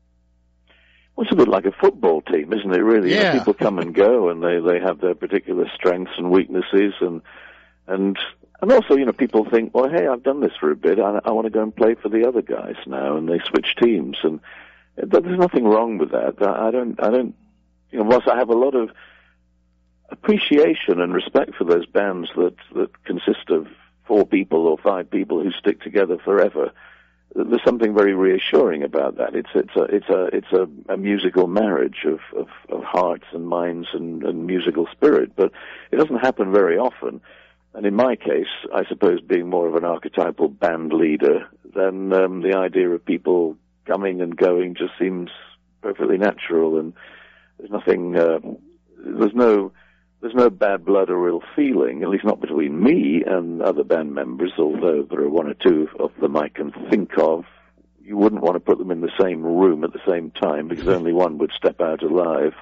Well, it's a bit like a football team, isn't it, really? Yeah. You know, people come and go, and they, they have their particular strengths and weaknesses, and and and also, you know, people think, well, hey, I've done this for a bit, I, I want to go and play for the other guys now, and they switch teams, and there's nothing wrong with that. I, I don't, I don't, you know, whilst I have a lot of appreciation and respect for those bands that, that consist of four people or five people who stick together forever, there's something very reassuring about that. It's it's a it's a it's a, a musical marriage of, of, of hearts and minds and, and musical spirit, but it doesn't happen very often. And in my case, I suppose, being more of an archetypal band leader, then um, the idea of people coming and going just seems perfectly natural, and there's nothing, uh, there's no. There's no bad blood or ill feeling, at least not between me and other band members, although there are one or two of them I can think of. You wouldn't want to put them in the same room at the same time, because only one would step out alive.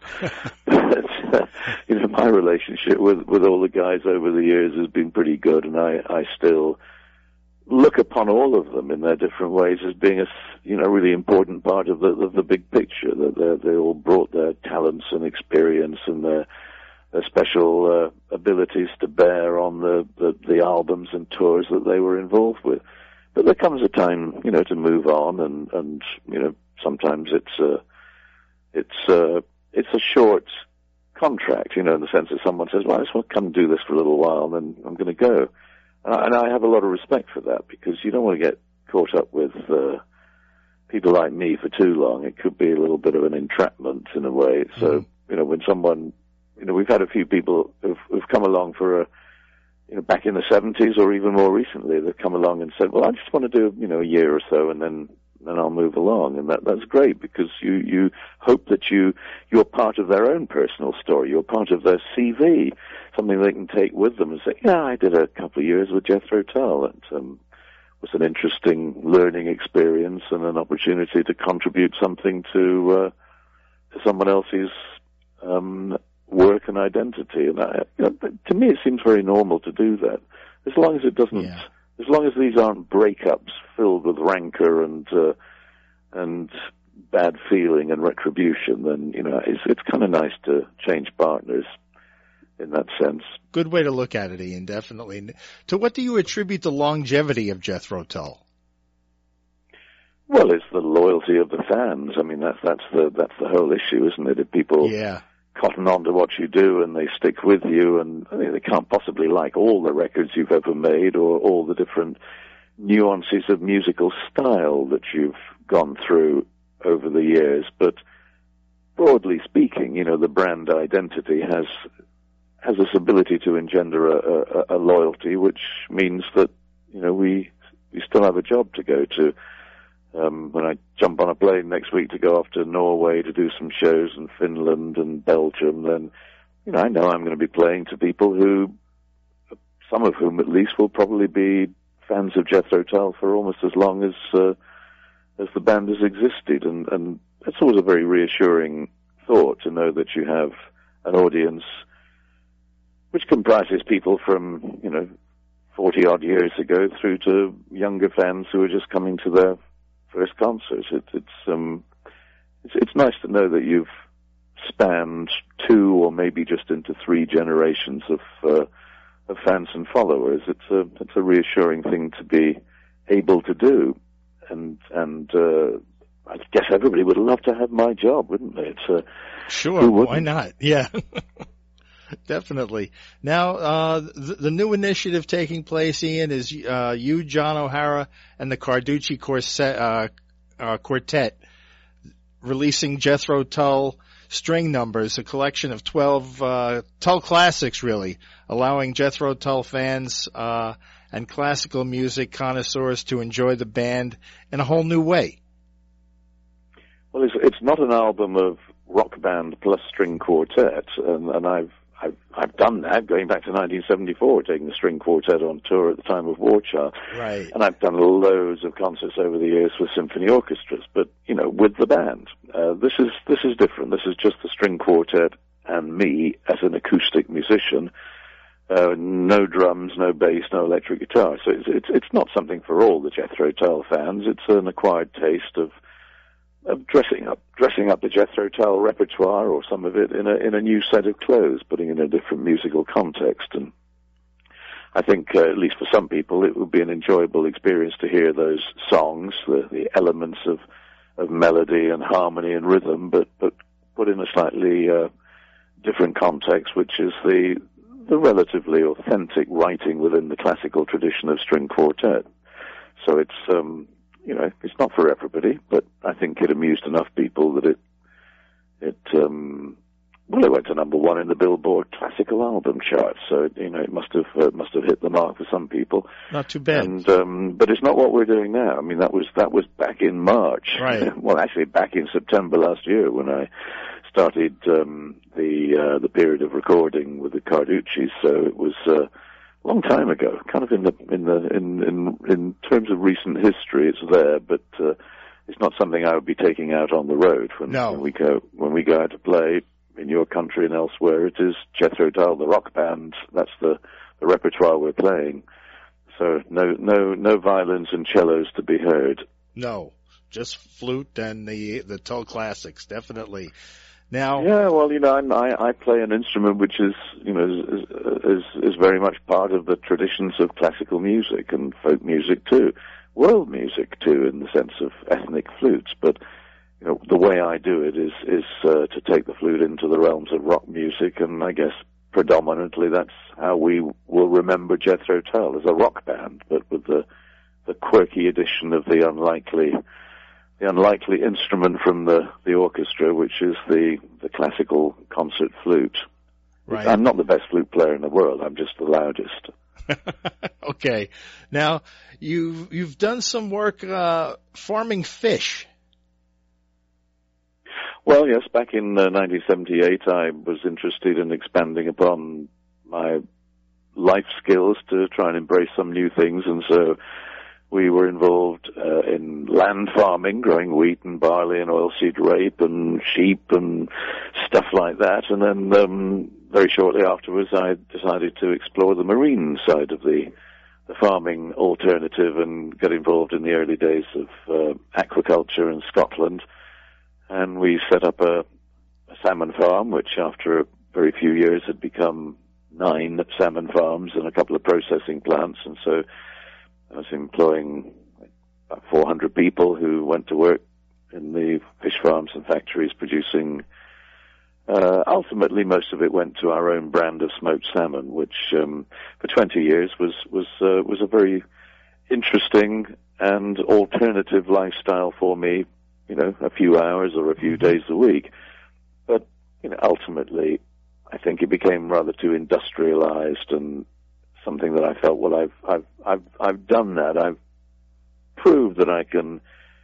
But, uh, you know, my relationship with, with all the guys over the years has been pretty good, and I, I still look upon all of them in their different ways as being a, you know, really important part of the, of the big picture, that they all brought their talents and experience and their their special uh, abilities to bear on the, the, the albums and tours that they were involved with. But there comes a time, you know, to move on, and, and you know, sometimes it's a, it's a, it's a short contract, you know, in the sense that someone says, well, I just want to come and do this for a little while, and then I'm going to go. And I, and I have a lot of respect for that, because you don't want to get caught up with uh, people like me for too long. It could be a little bit of an entrapment in a way. So, mm-hmm. you know, when someone, you know, we've had a few people who've, who've come along for a, you know, back in the seventies or even more recently, they've come along and said, well, I just want to do, you know, a year or so and then, then I'll move along. And that, that's great, because you, you hope that you, you're part of their own personal story. You're part of their C V, something they can take with them and say, yeah, I did a couple of years with Jethro Tull. It um, was an interesting learning experience and an opportunity to contribute something to, uh, to someone else's, um, work and identity. And I, you know, to me, it seems very normal to do that, as long as it doesn't, yeah. as long as these aren't breakups filled with rancor and uh, and bad feeling and retribution. Then, you know, it's it's kind of nice to change partners in that sense. Good way to look at it, Ian. Definitely. To what do you attribute the longevity of Jethro Tull? Well, it's the loyalty of the fans. I mean, that's that's the that's the whole issue, isn't it? If people yeah. cotton on to what you do and they stick with you, and I mean, they can't possibly like all the records you've ever made or all the different nuances of musical style that you've gone through over the years. But broadly speaking, you know, the brand identity has has this ability to engender a, a, a loyalty, which means that, you know, we we still have a job to go to. Um, when I jump on a plane next week to go off to Norway to do some shows in Finland and Belgium, then, you know, I know I'm going to be playing to people who, some of whom at least, will probably be fans of Jethro Tull for almost as long as uh, as the band has existed, and, and that's always a very reassuring thought, to know that you have an audience which comprises people from, you know, forty odd years ago through to younger fans who are just coming to their first concerts. It, it's um, it's it's nice to know that you've spanned two or maybe just into three generations of uh, of fans and followers. It's a it's a reassuring thing to be able to do, and and uh, I guess everybody would love to have my job, wouldn't they? It's uh, sure, why not? Yeah. Definitely. Now, uh, the, the new initiative taking place, Ian, is uh, you, John O'Hara, and the Carducci Corset, uh, uh, Quartet releasing Jethro Tull string numbers, a collection of twelve uh, Tull classics, really, allowing Jethro Tull fans uh, and classical music connoisseurs to enjoy the band in a whole new way. Well, it's, it's not an album of rock band plus string quartet, and, and I've I've, I've done that, going back to nineteen seventy-four, taking the string quartet on tour at the time of War Child. Right. And I've done loads of concerts over the years with symphony orchestras, but, you know, with the band. Uh, this is, this is different. This is just the string quartet and me as an acoustic musician. Uh, no drums, no bass, no electric guitar. So it's, it's, it's not something for all the Jethro Tull fans. It's an acquired taste of, of dressing up, dressing up the Jethro Tull repertoire, or some of it, in a in a new set of clothes, putting in a different musical context. And I think, uh, at least for some people, it would be an enjoyable experience to hear those songs, the, the elements of of melody and harmony and rhythm, but but put in a slightly uh, different context, which is the the relatively authentic writing within the classical tradition of string quartet. So it's um, you know, it's not for everybody, but I think it amused enough people that it, it, um, well, it went to number one in the Billboard Classical Album chart. So, it, you know, it must have, uh, must have hit the mark for some people. Not too bad. And, um, but it's not what we're doing now. I mean, that was, that was back in March. Right. Well, actually back in September last year when I started, um, the, uh, the period of recording with the Carducci. So it was, uh, long time ago, kind of in the in the in in, in terms of recent history, it's there, but uh, it's not something I would be taking out on the road when, no. when we go when we go out to play in your country and elsewhere. It is Jethro Tull, the rock band. That's the, the repertoire we're playing. So no no no violins and cellos to be heard. No, just flute and the the Tull classics, definitely. Now, yeah, well, you know, I, I play an instrument which is, you know, is, is is very much part of the traditions of classical music and folk music too, world music too, in the sense of ethnic flutes. But, you know, the way I do it is is uh, to take the flute into the realms of rock music and I guess predominantly that's how we will remember Jethro Tull, as a rock band, but with the the quirky addition of the unlikely the unlikely instrument from the, the orchestra, which is the, the classical concert flute. Right. I'm not the best flute player in the world. I'm just the loudest. Okay. Now, you've, you've done some work uh, farming fish. Well, yes, back in uh, nineteen seventy-eight, I was interested in expanding upon my life skills to try and embrace some new things, and so we were involved uh, in land farming, growing wheat and barley and oilseed rape and sheep and stuff like that. And then um, very shortly afterwards, I decided to explore the marine side of the, the farming alternative and get involved in the early days of uh, aquaculture in Scotland. And we set up a, a salmon farm, which after a very few years had become nine salmon farms and a couple of processing plants. And so I was employing about four hundred people who went to work in the fish farms and factories producing, uh, ultimately most of it went to our own brand of smoked salmon, which um, for twenty years was, was, uh, was a very interesting and alternative lifestyle for me, you know, a few hours or a few days a week. But, you know, ultimately, I think it became rather too industrialized and something that I felt, well, I've, I've, I've, I've done that. I've proved that I can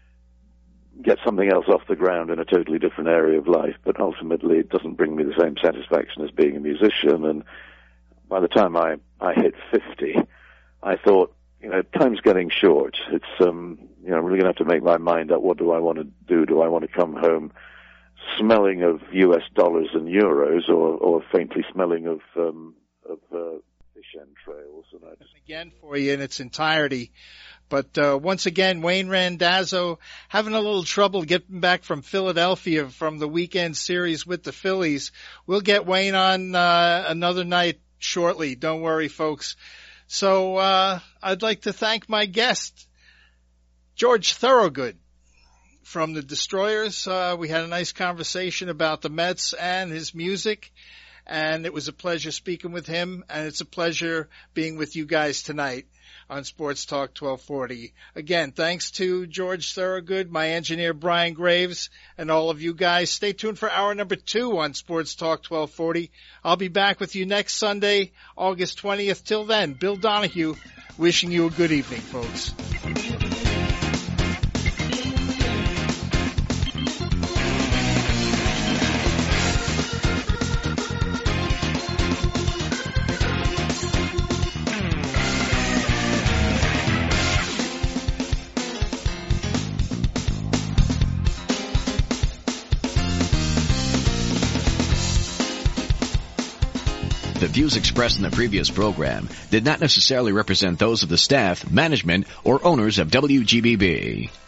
get something else off the ground in a totally different area of life, but ultimately it doesn't bring me the same satisfaction as being a musician. And by the time I, I hit fifty, I thought, you know, time's getting short. It's, um, you know, I'm really going to have to make my mind up. What do I want to do? Do I want to come home smelling of U S dollars and euros, or, or faintly smelling of, um, of, uh, fish entrails? And I just... Again for you in its entirety. But, uh, once again, Wayne Randazzo having a little trouble getting back from Philadelphia from the weekend series with the Phillies. We'll get Wayne on, uh, another night shortly. Don't worry, folks. So, uh, I'd like to thank my guest, George Thorogood from the Destroyers. Uh, we had a nice conversation about the Mets and his music, and it was a pleasure speaking with him, and it's a pleasure being with you guys tonight on Sports Talk twelve forty. Again, thanks to George Thorogood, my engineer Brian Graves, and all of you guys. Stay tuned for hour number two on Sports Talk twelve forty. I'll be back with you next Sunday, August twentieth. Till then, Bill Donahue wishing you a good evening, folks. The views expressed in the previous program did not necessarily represent those of the staff, management, or owners of W G B B.